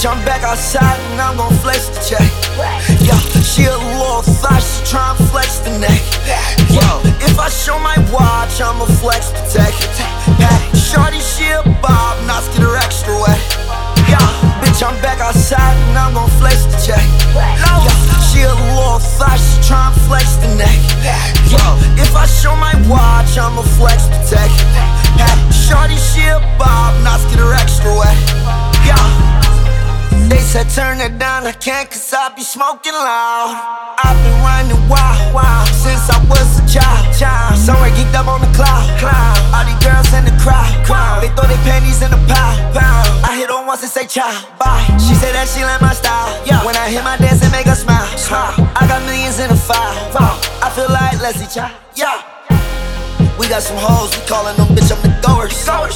Bitch, I'm back outside and I'm gon' flex the check. Yeah, she a little thot, she tryna flex the neck. Yo, if I show my watch, I'ma flex protect. Shorty, she a bob, knots get her extra wet. Yeah, bitch, I'm back outside and I'm gon' flex the check. Yeah, she a little thot, she tryna flex the neck. Yo, if I show my watch, I'ma flex protect. Shorty, she a bob, knots get her extra wet. Yeah. They said turn it down, I can't cause I be smoking loud. I've been running wild, since I was a child. Somewhere geeked up on the cloud. All these girls in the crowd. They throw their panties in the pile. I hit her once and say ciao, bye. She said that she like my style. When I hit my dance and make her smile. I got millions in the file. I feel like Leslie Child. Yeah. We got some hoes, we callin' them bitch, I'm the goers.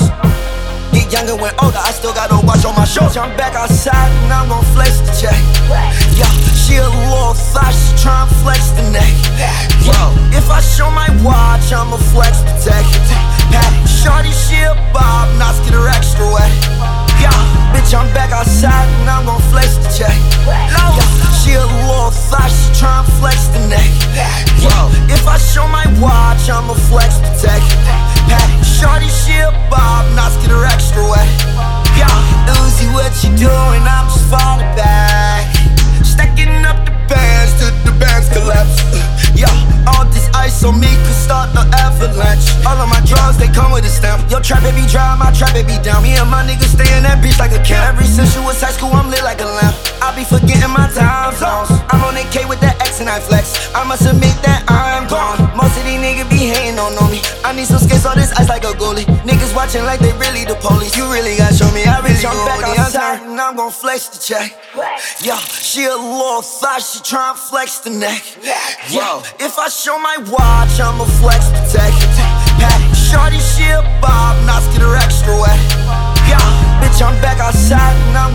Get younger when older, I still got a watch on my shoulders. I'm back outside and I'm gon' flex the check. Yeah, she a little thot, she tryna flex the neck. Yo, if I show my watch, I'ma flex protect. Shorty, she a bob, knots get her extra wet. Yeah, bitch, I'm back outside and I'm gon' flex the check. Yeah, she a little thot, she tryna flex the neck. Yo, if I show my watch, I'ma flex protect. Shorty, she a bob, knots get her extra wet. Yeah, Uzi, what you doing? I'm just falling back. Stacking up the bands till the bands collapse. Yeah, all this ice on me could start the avalanche. All of my drugs, they come with a stamp. Your trap it be dry, my trap it be down. Me and my niggas stay in that beach like a camp. Ever since you was high school, I'm lit like a lamp. I be forgetting my time zones. I'm on AK with that X and I flex. I must admit that I'm gone. Most of these niggas be hating on me. I need some skates, all this ice like a goalie. Niggas watching like they really the police. You really gotta show me, I really jump back outside and I'm gon' flex the check. Yo, she a little thot, she tryna flex the neck. Yo, if I show my watch, I'ma flex protect. Shorty, she a bob, knots get her extra wet. Yeah, bitch, I'm back outside and I'm